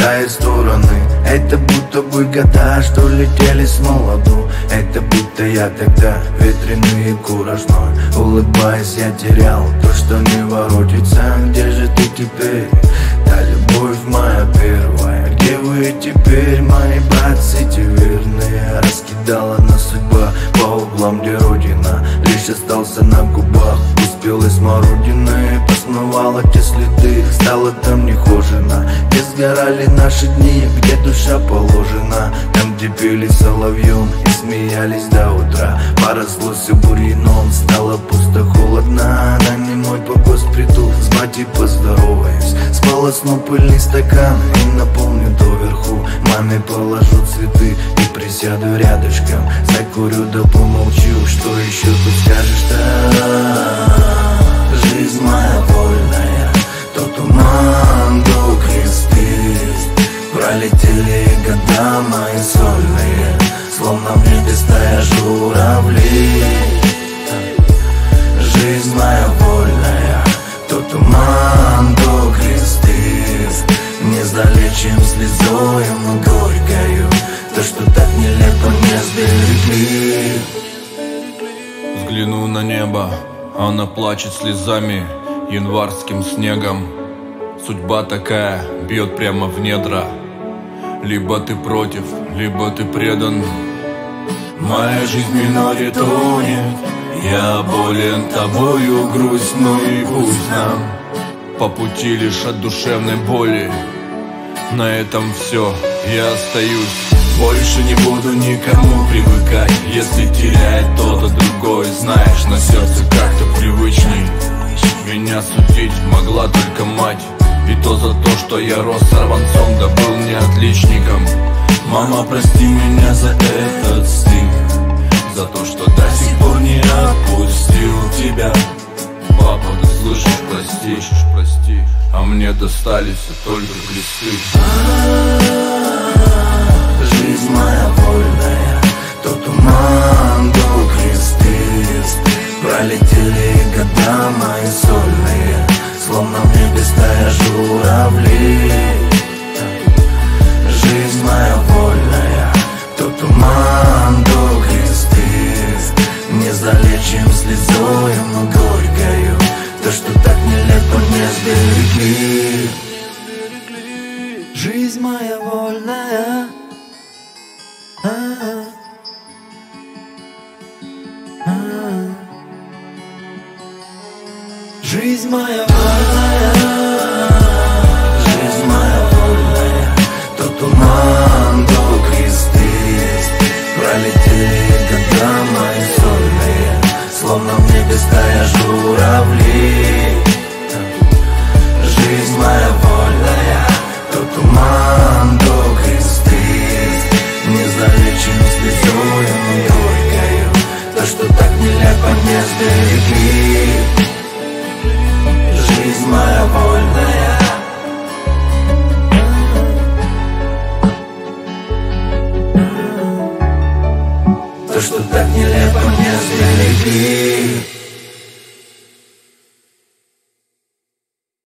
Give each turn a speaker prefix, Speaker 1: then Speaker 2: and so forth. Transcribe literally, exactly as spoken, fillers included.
Speaker 1: улетает в стороны. Это будто бы года, что летели с молоду. Это будто я тогда ветреный и куражной. Улыбаясь, я терял то, что не воротится. Где же ты теперь, та любовь моя первая? Где вы теперь, мои братцы, те верные? Раскидала нас судьба по углам, где родина лишь остался на губах. Успелой смородины посмывала те следы. Стало там нехожено, где сгорали наши дни, где душа положена. Там, где пели соловьем и смеялись до утра. Поросло все бурьяном, стало пусто, холодно. На немой погост приду, с батей поздороваюсь, сполосну пыльный стакан и наполню доверху. Маме положу цветы и присяду рядышком. Закурю да помолчу, что еще тут скажешь-то? Жизнь моя вольная, то туман, то кресты. Пролетели года мои сольные, словно в небе стая журавлей. Жизнь моя вольная, то туман, то кресты. Не залечим слезою, но горькою то, что так нелепо не сберегли.
Speaker 2: Взгляну на небо, она плачет слезами, январским снегом. Судьба такая, бьет прямо в недра. Либо ты против, либо ты предан. Моя жизнь в миноре тонет, я болен тобою, грусть, ну и пусть нам по пути лишь от душевной боли. На этом все, я остаюсь. Больше не буду никому привыкать. Если теряет кто-то другой, знаешь, на сердце как-то привычней. Меня судить могла только мать, и то за то, что я рос сорванцом, да был не отличником. Мама, прости меня за этот стыд, за то, что до сих пор не отпустил тебя. Папа, ты слышишь, прости, прости, а мне достались только глисты.
Speaker 1: Жизнь моя вольная, то туман, то кресты. Пролетели года мои сольные, словно в небе стая журавлей. Жизнь моя вольная, то туман, то кресты. Не залечим слезою, но горькою то, что так нелепо не сберегли. Жизнь моя вольная, а-а. А-а. Жизнь моя вольная, жизнь моя вольная, то туман, то кресты. Пролетели года мои сольные, словно в небе стая журавлей. Жизнь моя вольная, то туман, то кресты. Не залечим слезою, но горькою то, что так нелепо не сберегли. Жизнь моя вольная, то, что так нелепо не сберегли.